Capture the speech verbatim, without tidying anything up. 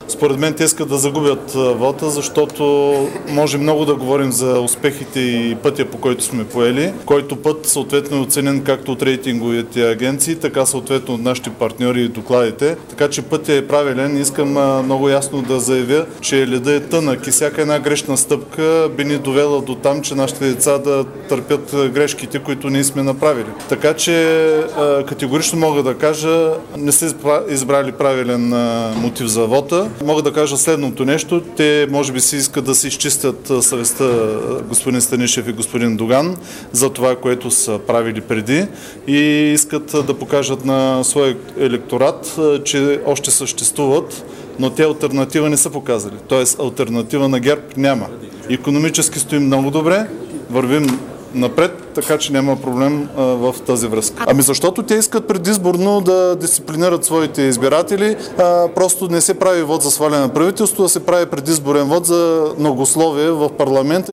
Според мен те искат да загубят вота, защото може много да говорим за успехите и пътя, по който сме поели, който път съответно е оценен както от рейтинговите агенции, така съответно от нашите партньори и докладите. Така че пътя е правилен. Искам много ясно да заявя, че леда е тънък и всяка една грешна стъпка би ни довела до там, че нашите деца да търпят грешките, които ние сме направили. Така че категорично мога да кажа, не са избрали правилен мотив за вота. Мога да кажа следното нещо. Те може би си искат да се изчистят съвестта господин Станишев и господин Доган за това, което са правили преди и искат да покажат на своя електорат, че още съществуват, но те алтернатива не са показали. Тоест алтернатива на ГЕРБ няма. Икономически стоим много добре, вървим напред, така че няма проблем а, в тази връзка. Ами защото те искат предизборно да дисциплинират своите избиратели, а, просто не се прави вод за сваляне на правителство, а се прави предизборен вод за многословие в парламента.